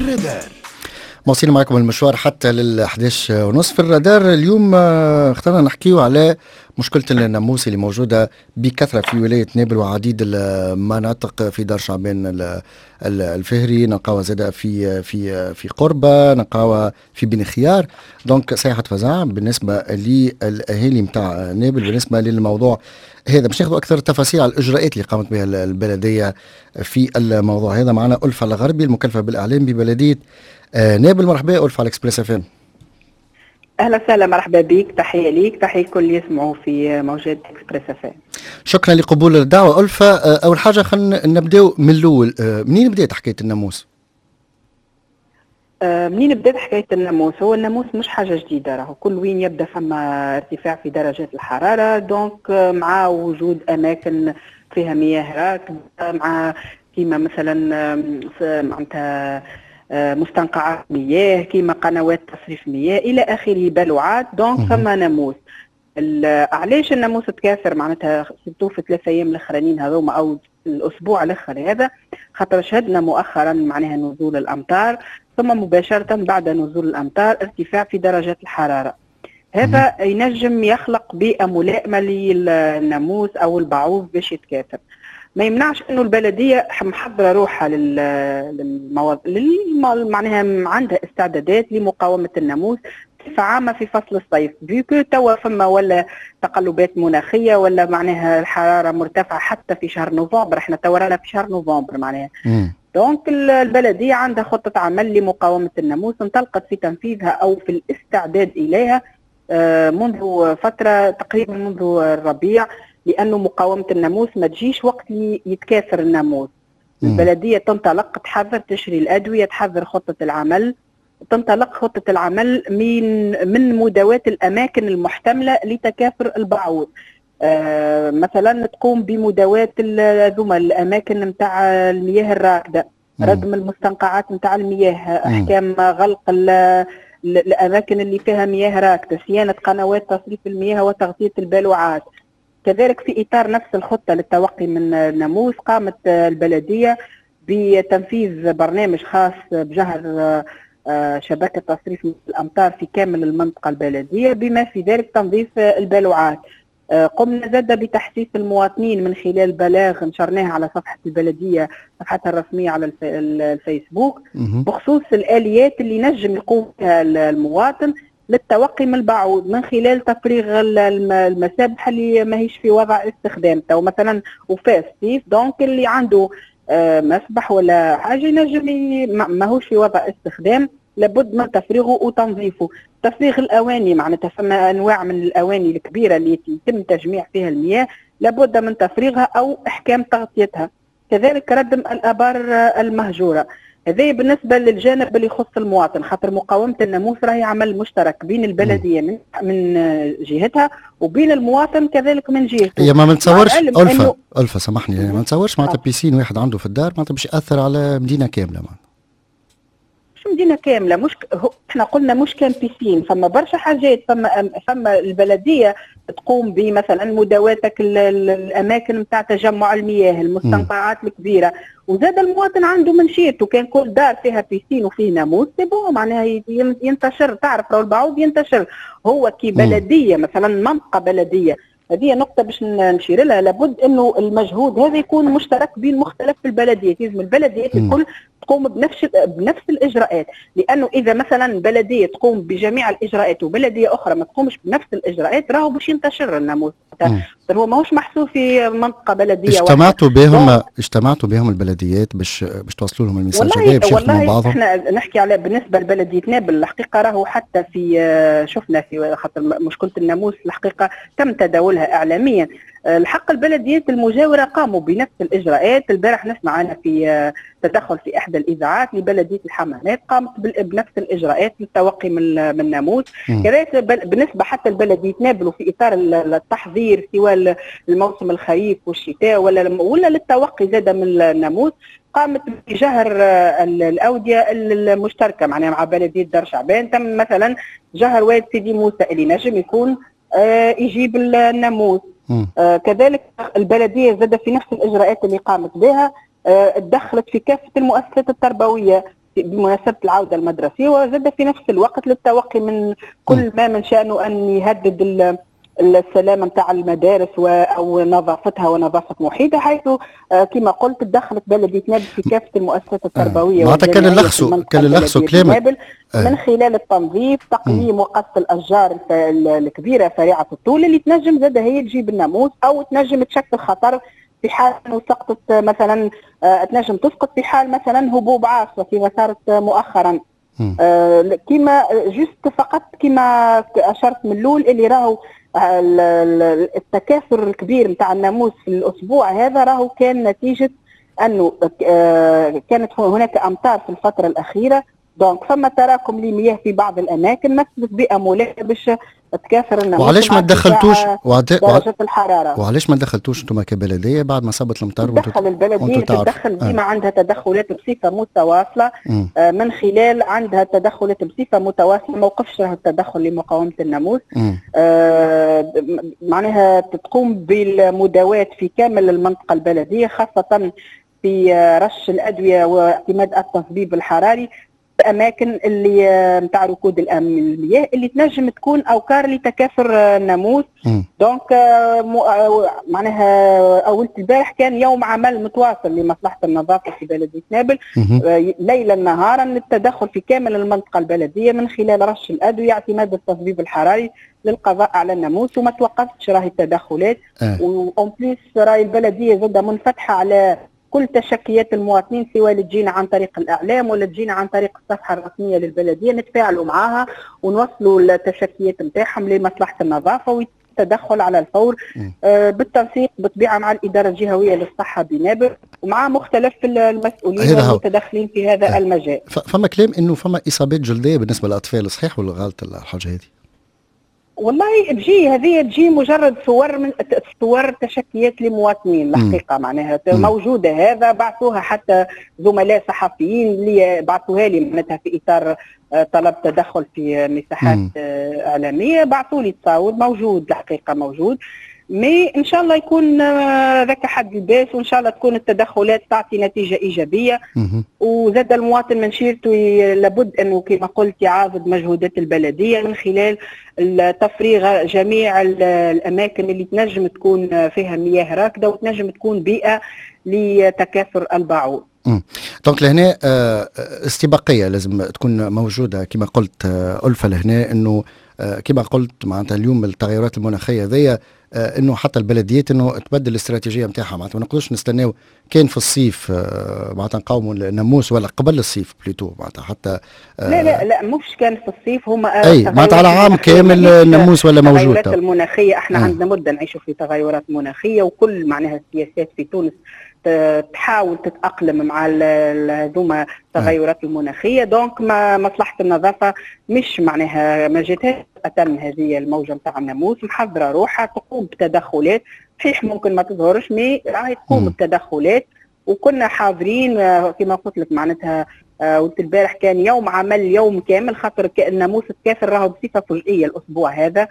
الرادار. واصلين معكم المشوار حتى لل11:30 في الرادار. اليوم اخترنا نحكيو على مشكلة الناموس اللي موجودة بكثرة في ولاية نابل وعديد المناطق في دار شعبان الفهري، نلقاوها زادة في قربة، نلقاوها في بن خيار. دونك صيحة فزع بالنسبة للأهالي متاع نابل بالنسبة للموضوع هذا. باش ناخذ أكثر تفاصيل على الإجراءات اللي قامت بها البلدية في الموضوع هذا. معنا ألفة الغربي المكلفة بالإعلام ببلدية نابل. مرحبا ألفة على اكسبريس اف ام. اهلا وسهلا، مرحبا بك، تحيه ليك، تحيه كل اللي يسمعوا في موجات اكسبريس اف ام. شكرا لقبول الدعوه ألفة. اول حاجه خلينا نبداو من الاول. منين بدات حكايه الناموس؟ منين بدات حكايه الناموس؟ هو الناموس مش حاجه جديده، راهو كل وين يبدا فما ارتفاع في درجات الحراره، دونك مع وجود اماكن فيها مياه راكده، مع كيما مثلا معناتها مستنقعات مياه، كيما قنوات تصريف مياه الى اخره، بلوعات، دونك فما ناموس. علاش الناموس تكاثر معناتها سيرتو في 3 ايام الاخرانيين هذوما او الاسبوع الاخر هذا؟ خاطر شهدنا مؤخرا معناها نزول الامطار، ثم مباشره بعد نزول الامطار ارتفاع في درجات الحراره. هذا ينجم يخلق بيئه ملائمه للناموس او البعوض باش يتكاثر. ما يمنعش انه البلديه محضره روحها معناها عندها استعدادات لمقاومه الناموس بصفه عامه في فصل الصيف، بيكو توا فما ولا تقلبات مناخيه ولا معناها الحراره مرتفعه حتى في شهر نوفمبر، احنا تو رانا في شهر نوفمبر معناها. دونك البلديه عندها خطه عمل لمقاومه الناموس، انطلقت في تنفيذها او في الاستعداد اليها منذ فتره، تقريبا منذ الربيع، لأنه مقاومة الناموس ما تجيش وقت يتكاثر الناموس. البلدية تنطلق تحضر تشري الأدوية، تحضر خطة العمل، تنطلق خطة العمل من مداواة الأماكن المحتملة لتكاثر البعوض. مثلا تقوم بمداواة الأماكن متاع المياه الراكدة، ردم المستنقعات متاع المياه، أحكام غلق الأماكن اللي فيها مياه راكدة، صيانة قنوات تصريف المياه وتغطية البلوعات. كذلك في إطار نفس الخطة للتوقي من الناموس، قامت البلدية بتنفيذ برنامج خاص بجهر شبكة تصريف الأمطار في كامل المنطقة البلدية، بما في ذلك تنظيف البلوعات. قمنا زاد بتحسيس المواطنين من خلال بلاغ نشرناه على صفحة البلدية، صفحتها الرسمية على الفيسبوك، بخصوص الآليات اللي نجم يقوم بها المواطن للتوقي من البعوض من خلال تفريغ المسابح اللي ماهيش في وضع استخدام. تو مثلا وفاة الصيف، دونك اللي عنده مسبح ولا حاجه ينجم ماهوش في وضع استخدام، لابد من تفريغه وتنظيفه. تفريغ الاواني، معناتها فما انواع من الاواني الكبيره اللي يتم تجميع فيها المياه، لابد من تفريغها او احكام تغطيتها. كذلك ردم الابار المهجوره. هذا بالنسبه للجانب اللي يخص المواطن، خاطر مقاومه الناموس راهي عمل مشترك بين البلديه من جهتها وبين المواطن كذلك من جهته. يا ما نتصورش ألفة سامحني، ما نتصورش معناتها بيسين واحد عنده في الدار معناتها باش ياثر على مدينه كامله. مش مدينه كامله، مش احنا قلنا مش كان بيسين، فما برشا حاجات، فما البلديه تقوم بمثلا مداواتك الاماكن نتاع تجمع المياه، المستنقعات الكبيره، وزاد المواطن عنده منشيته. كان كل دار فيها بيسين وفيه ناموس سيبوه معناها ينتشر، تعرف لو البعوض ينتشر. هو كي بلديه مثلا منطقه بلديه، هذه نقطة باش نشير لها، لابد انه المجهود هذا يكون مشترك بين مختلف البلديات، لازم البلديات الكل تقوم بنفس الاجراءات، لانه اذا مثلا بلديه تقوم بجميع الاجراءات وبلديه اخرى ما تقومش بنفس الاجراءات، راهو باش ينتشر الناموس. هو ماهوش محسوب في منطقه بلديه اجتمعتوا بهم البلديات باش توصلوا لهم الميساج هذا باش يخدموا مع بعضهم. احنا نحكي على بالنسبه لبلديه نابل، الحقيقه راهو حتى في شفنا في خاطر مشكله الناموس الحقيقه تم تداولها اعلاميا. الحق البلديات المجاوره قاموا بنفس الاجراءات. البارح نسمع انا في تدخل في احدى الاذاعات لبلديه الحمامات، قامت بنفس الاجراءات للتوقي من الناموس. كذلك بالنسبه حتى لبلديه نابل في اطار التحضير سواء الموسم الخريف والشتاء ولا للتوقي زاد من الناموس، قامت بجهر الاوديه المشتركه معناها مع بلديه دار شعبان. تم مثلا جهر واد سيدي موسى اللي نجم يكون يجيب الناموس. كذلك البلديه زاد في نفس الاجراءات اللي قامت بها، تدخلت في كافه المؤسسات التربويه بمناسبة العودة المدرسية، وزاد في نفس الوقت للتوقي من كل ما من شأنه أن يهدد السلامة نتاع المدارس أو نظافتها ونظافة محيطها، حيث كما قلت تدخلت بلدية نابل في كافة المؤسسات التربوية والجامعية في المنطقة كلامك من خلال التنظيف، تقليم وقص الأشجار الكبيرة سريعة الطول اللي تنجم زاد هي تجيب الناموس أو تنجم تشكل خطر في حال انه سقطت مثلا، تنجم تسقط في حال مثلا هبوب عاصفه كما صارت مؤخرا. كما جست فقط كما اشرت من الاول اللي راهو التكاثر الكبير نتاع الناموس في الاسبوع هذا راهو كان نتيجه انه كانت هناك امطار في الفتره الاخيره، دونك فما تراكم لمياه في بعض الاماكن مثلت بيئه ملائمه باش تكاثر الناموس. وعلاش ما تدخلتوش درجه الحراره؟ وعلاش ما دخلتوش انتم كبلديه بعد ما صابت الامطار؟ تدخل البلديه، تتدخل ديما عندها تدخلات بصفه متواصله. من خلال عندها تدخلات بصفه متواصله، ما وقفش راه التدخل لمقاومه الناموس. معناها تقوم بالمداواة في كامل المنطقه البلديه، خاصه في رش الادويه واعتماد التصبيب الحراري الاماكن اللي نتاع ركود المياه اللي تنجم تكون اوكار لتكاثر الناموس. دونك معناها اول البارح كان يوم عمل متواصل لمصلحه النظافه في بلديه نابل ليلا نهارا للتدخل في كامل المنطقه البلديه من خلال رش الادويه، اعتماد التصبيب الحراري للقضاء على الناموس. وما توقفتش راهي التدخلات، وأون بليس راهي البلديه زاد منفتحه على كل تشكيات المواطنين، سواء اللي تجينا عن طريق الاعلام ولا تجينا عن طريق الصفحه الرسميه للبلديه، نتفاعلوا معاها ونوصلوا التشكيات نتاعهم لمصلحه النظافه والتدخل على الفور بالتنسيق بطبيعه مع الاداره الجهويه للصحه بنابل ومع مختلف المسؤولين والمتدخلين في هذا المجال. فما كلام انه فما اصابات جلديه بالنسبه للاطفال، صحيح ولا غلط الحاجه هذه؟ والله تجي مجرد صور تشكيات لمواطنين الحقيقه، معناها موجوده. هذا بعثوها حتى زملاء صحفيين اللي بعثوها لي معناتها في اطار طلب تدخل في مساحات اعلاميه، بعثوا لي تصاور موجود الحقيقه موجود. مي ان شاء الله يكون ذاك حد الباس، وان شاء الله تكون التدخلات تعطي نتيجه ايجابيه. وزاد المواطن من شيرته لابد انه كما قلت يعاضد مجهودات البلديه من خلال تفريغ جميع الاماكن اللي تنجم تكون فيها مياه راكده وتنجم تكون بيئه لتكاثر البعوض. دونك لهنا استباقيه لازم تكون موجوده كما قلت ألفة لهنا، انه كما قلت معناتها اليوم التغيرات المناخيه ذي انه حتى البلديات انه تبدل الاستراتيجيه نتاعها، معناتها ما نقدرش نستناو كان في الصيف معناتها نقاوموا الناموس ولا قبل الصيف بليتو معناتها حتى لا مش كان في الصيف، هما اي معناتها على عام كامل الناموس ولا موجود. التغيرات المناخيه احنا عندنا مده نعيشوا في تغيرات مناخيه، وكل معناها السياسات في تونس تحاول تتأقلم مع هذوما التغيرات المناخية. دونك مصلحة النظافة مش معناها ما جاتهاش أتم هذه الموجة نتاع الناموس، محضرة روحها تقوم بتدخلات، صحيح ممكن ما تظهرش مي راهي تقوم بتدخلات. وكنا حاضرين كما قلت لك معناتها قلت البارح كان يوم عمل يوم كامل، خاطر الناموس تكاثر راهو بصفة فجئية الأسبوع هذا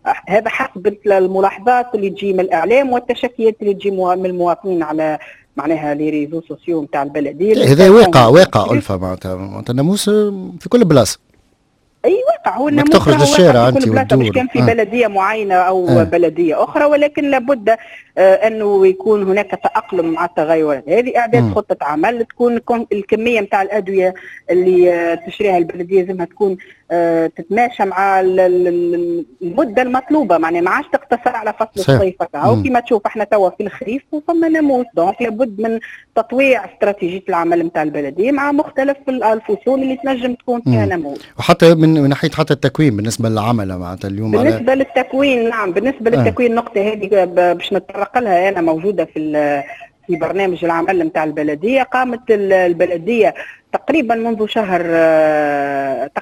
حسب الملاحظات اللي تجي من الإعلام والتشكيات اللي تجي من المواطنين على معناها لي ريزو سوسيو نتاع البلديه. هذا واقع ألفة معناتها الناموس في كل بلاصه. اي واقع، هو الناموس تخرج للشارع انت والدور، مش كان في بلديه معينه او بلديه اخرى، ولكن لابد انه يكون هناك تاقلم مع التغيرات هذه. اعداد خطه عمل تكون الكميه نتاع الادويه اللي تشريها البلديه لازمها تكون تتماشى مع المده المطلوبه، معناها ما عادش تقتصر على فصل الصيف. او كما تشوف احنا توا في الخريف وفما ناموس، دونك لابد من تطويع استراتيجيه العمل نتاع البلديه مع مختلف الفصول اللي تنجم تكون فيها ناموس. وحتى من ناحيه حتى التكوين بالنسبه للعمل معناتها اليوم بالنسبه للتكوين. نعم بالنسبه للتكوين النقطه هذه باش نتطرق لها انا موجوده في برنامج العمل نتاع البلديه. قامت البلديه تقريبا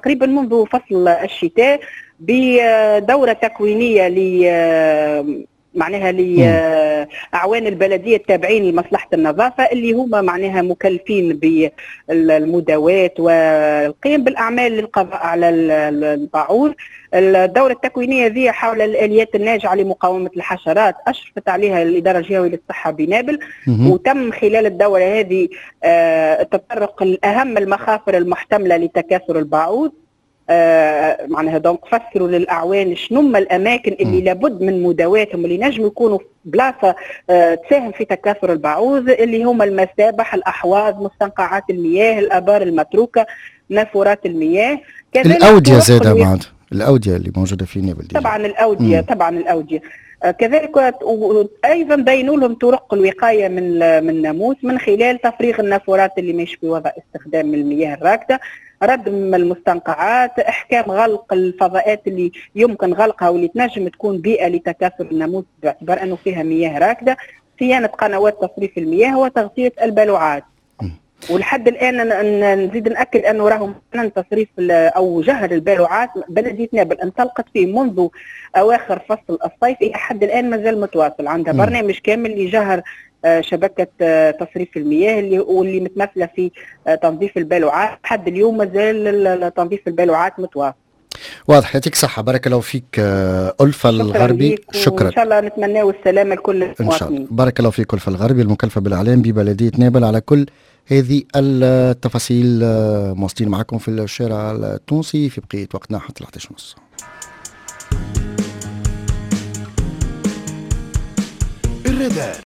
منذ فصل الشتاء بدوره تكوينيه معناها لأعوان البلدية التابعين لمصلحة النظافة اللي هما معناها مكلفين بالمداواة والقيام بالأعمال للقضاء على البعوض. الدورة التكوينية ذي حول الآليات الناجعة لمقاومة الحشرات أشرفت عليها الإدارة الجهوية للصحة بنابل، وتم خلال الدورة هذه التطرق لأهم المخاطر المحتملة لتكاثر البعوض. معناها دونك فسروا للاعوان شنو الاماكن اللي لابد من مداواتهم اللي نجم يكونوا بلاصه تساهم في تكاثر البعوض، اللي هما المسابح، الاحواض، مستنقعات المياه، الابار المتروكه، نافورات المياه، كذلك الاوديه زاده بعد الاوديه اللي موجوده في نابل. طبعا الاوديه الاوديه كذلك. ايضا بينوا لهم طرق الوقايه من الناموس من خلال تفريغ النافورات اللي مش في وضع استخدام المياه الراكده، ردم المستنقعات، احكام غلق الفضاءات اللي يمكن غلقها واللي تنجم تكون بيئه لتكاثر الناموس باعتبار انه فيها مياه راكده، صيانه قنوات تصريف المياه وتغطيه البلوعات. ولحد الان نزيد ناكد انه راهو مثلا تصريف او جهر البلوعات بلديه نابل انطلقت فيه منذ اواخر فصل الصيف الى حد الان مازال متواصل، عندها برنامج كامل لجهر شبكه تصريف المياه واللي متمثله في تنظيف البلوعات. لحد اليوم مازال تنظيف البلوعات متواصل. واضح. يعطيك صحة، بارك الله فيك ألفة الغربي. شكرا. إن شاء الله نتمناو السلامة لكل المواطنين. بارك الله فيك ألفة الغربي المكلفة بالإعلام ببلدية نابل على كل هذه التفاصيل. مواصلين معكم في الشارع التونسي في بقية وقتنا حتى 11:30. الرادار.